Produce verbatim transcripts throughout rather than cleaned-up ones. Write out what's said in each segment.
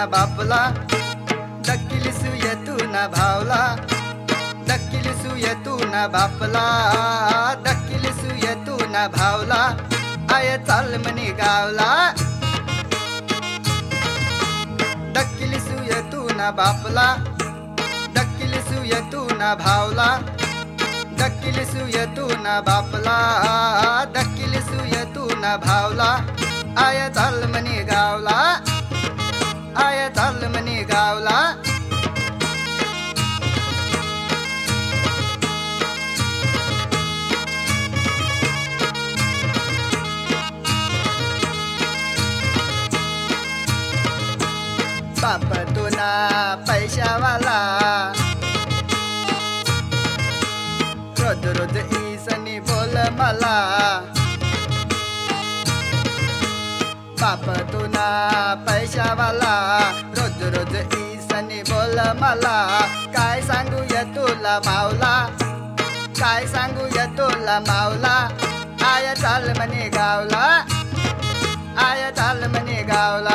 ना बापला, दक्किली सुय तू ना भावला, दक्किली सुय तू ना बापला, दक्किली सुय तू ना भावला, आय चाल म्हणे गावला. दक्किली सुय तू ना बापला, दक्किली सुय तू ना भावला, दक्किली सुय तू ना बापला, दक्किली सुय तू ना भावला, आय चाल म्हणे गावला, आय चाल म्हणे गावला. बाप तू ना पैशावाला, रोज रोज ईसनी बोल मला. बाप तू ना पैशावाला, रोज रोज ईसनी बोल मला. काय सांगू या तुला मावला, काय सांगू या तुला मावला, आय चाल म्हणे गावला, आय चाल म्हणे गावला.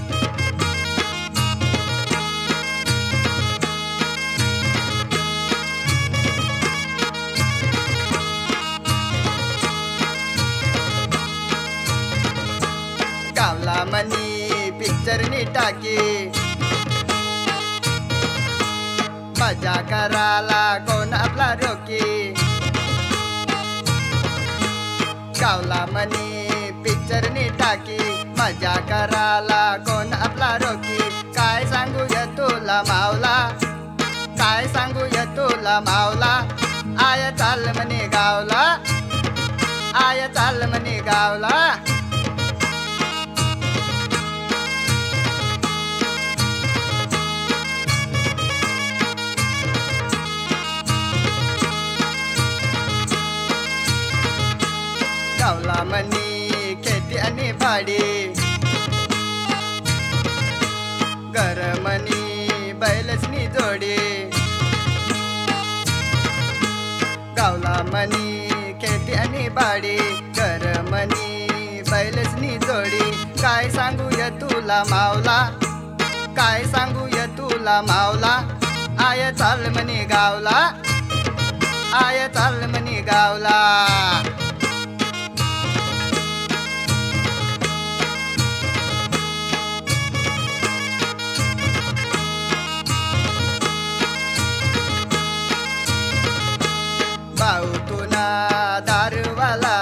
गावला मनी पिक्चरनी टाकी, मजा कराला कोण आपला रोकी. गावला मनी पिक्चरनी टाकी, मजा कराला कोण आपला रोकी. काय सांगू या तुला मावला, काय सांगू या तुला मावला, आय चाल म्हणे गावला, आय चाल म्हणे गावला. गावला मनी खेती आणि भाडी, घर मनी बैलसनी जोडी. गावला मनी खेती आणि भाडी, घर मनी बैलसनी जोडी. काय सांगू या तुला मावला, काय सांगू या तुला मावला, आय चाल म्हणे गावला, आय चाल म्हणे गावला. भाऊ तू ना दारूवाला,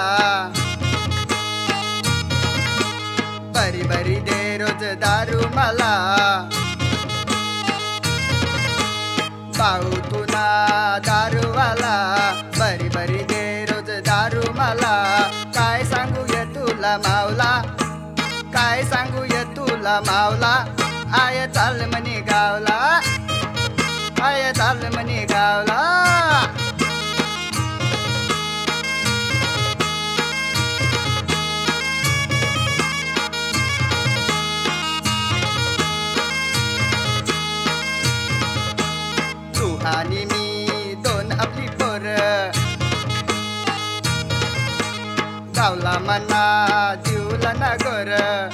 बरी बरी दे रोज दारू मला. भाऊ तू ना दारूवाला, बरी बरी दे रोज दारू मला. काय सांगू या तुला मावला, काय सांगू या तुला मावला, आय चाल म्हणे गावला, आय चाल म्हणे गावला. आणि मी दोन आपली पोर, गावला मना जीवला ना गोर.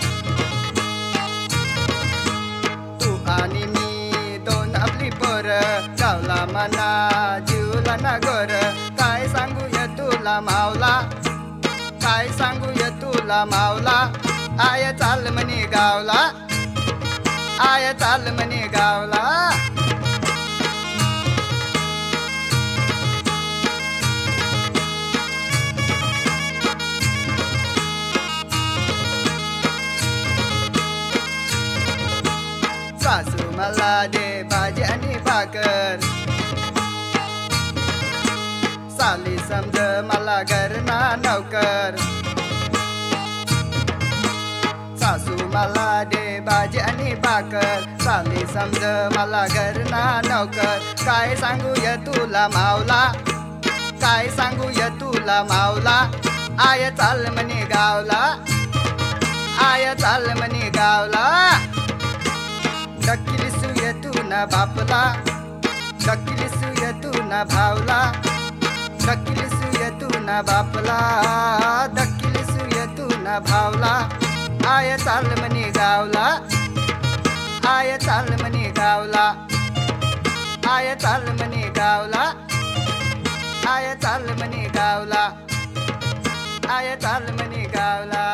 तू आणि मी दोन आपली पोर, गावला मना जीवला ना गोर. काय सांगू या तुला मावला, काय सांगू या तुला मावला, आय चाल म्हणे गावला, आय चाल म्हणे गावला. सासू मला दे भाजी आणि भाकर, साली समज मला घरना नौकर. सासू मला दे भाजी आणि भाकर, साली समज मला घरना नौकर. काय सांगू या तुला मावला, काय सांगू या तुला मावला, आय चाल म्हणे गावला, आय चाल म्हणे गावला. दक्किली सुय तू ना बापला, दक्किली सुय तू ना भावला, दक्किली सुय तू ना बापला, दक्किली सुय तू ना भावला. आय चाल म्हणे गावला, आय चाल म्हणे गावला आय चाल म्हणे गावला आय चाल म्हणे गावला आय चाल म्हणे गावला